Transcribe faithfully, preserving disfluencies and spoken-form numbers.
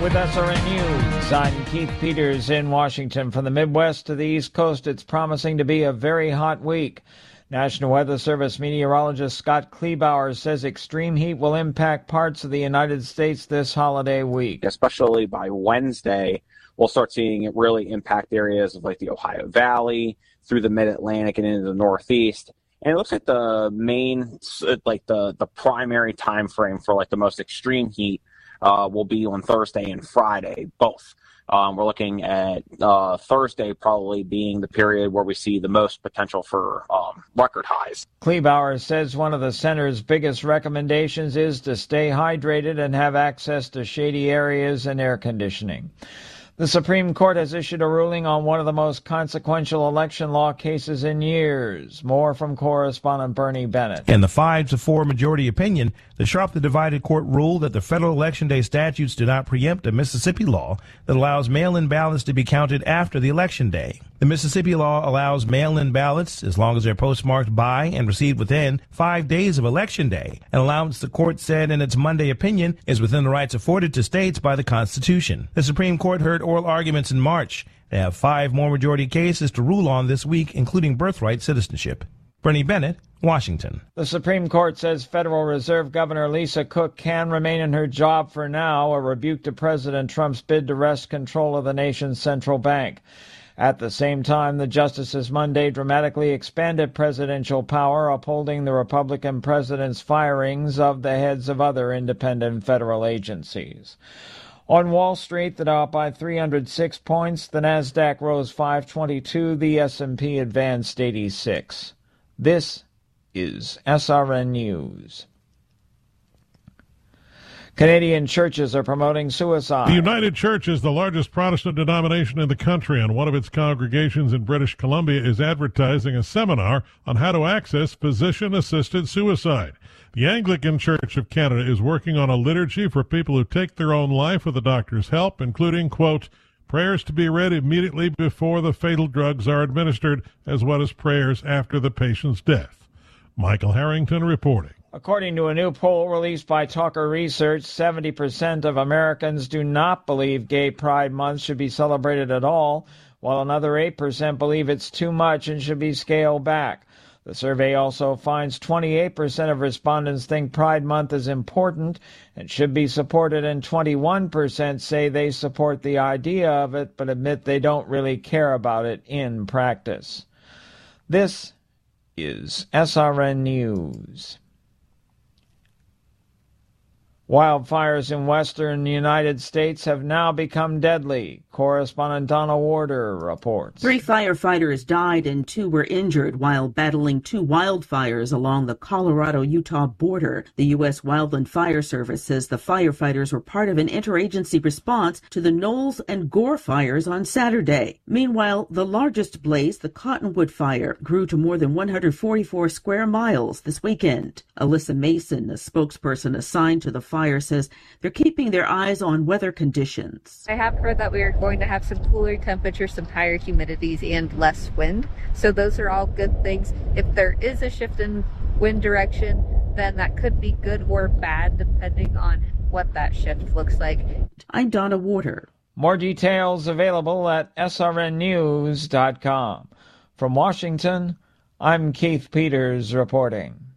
With S R N News, I'm Keith Peters in Washington. From the Midwest to the East Coast, it's promising to be a very hot week. National Weather Service meteorologist Scott Kleebauer says extreme heat will impact parts of the United States this holiday week. Especially by Wednesday, we'll start seeing it really impact areas of like the Ohio Valley, through the Mid-Atlantic and into the Northeast. And it looks like the main, like the, the primary time frame for like the most extreme heat uh, will be on Thursday and Friday, both. Um, we're looking at uh, Thursday probably being the period where we see the most potential for um, record highs. Kleebauer says one of the center's biggest recommendations is to stay hydrated and have access to shady areas and air conditioning. The Supreme Court has issued a ruling on one of the most consequential election law cases in years. More from correspondent Bernie Bennett. In the five to four majority opinion, the sharply divided court ruled that the federal election day statutes do not preempt a Mississippi law that allows mail-in ballots to be counted after the election day. The Mississippi law allows mail-in ballots as long as they're postmarked by and received within five days of election day, an allowance the court said in its Monday opinion is within the rights afforded to states by the Constitution. The Supreme Court heard oral arguments in March. They have five more majority cases to rule on this week, including birthright citizenship. Bernie Bennett, Washington. The Supreme Court says Federal Reserve Governor Lisa Cook can remain in her job for now, a rebuke to President Trump's bid to wrest control of the nation's central bank. At the same time, the justices Monday dramatically expanded presidential power, upholding the Republican president's firings of the heads of other independent federal agencies. On Wall Street, the Dow up by three hundred six points, the Nasdaq rose five twenty-two, the S and P advanced eighty-six. This is S R N News. Canadian churches are promoting suicide. The United Church is the largest Protestant denomination in the country, and one of its congregations in British Columbia is advertising a seminar on how to access physician-assisted suicide. The Anglican Church of Canada is working on a liturgy for people who take their own life with a doctor's help, including, quote, prayers to be read immediately before the fatal drugs are administered, as well as prayers after the patient's death. Michael Harrington reporting. According to a new poll released by Talker Research, seventy percent of Americans do not believe Gay Pride Month should be celebrated at all, while another eight percent believe it's too much and should be scaled back. The survey also finds twenty-eight percent of respondents think Pride Month is important and should be supported, and twenty-one percent say they support the idea of it but admit they don't really care about it in practice. This is S R N News. Wildfires in western United States have now become deadly. Correspondent Donna Warder reports. Three firefighters died and two were injured while battling two wildfires along the Colorado-Utah border. The U S Wildland Fire Service says the firefighters were part of an interagency response to the Knowles and Gore fires on Saturday. Meanwhile, the largest blaze, the Cottonwood Fire, grew to more than one hundred forty-four square miles this weekend. Alyssa Mason, a spokesperson assigned to the fire, says they're keeping their eyes on weather conditions. I have heard that we are going to have some cooler temperatures, some higher humidities, and less wind. So those are all good things. If there is a shift in wind direction, then that could be good or bad depending on what that shift looks like. I'm Donna Warder. More details available at S R N news dot com. From Washington, I'm Keith Peters reporting.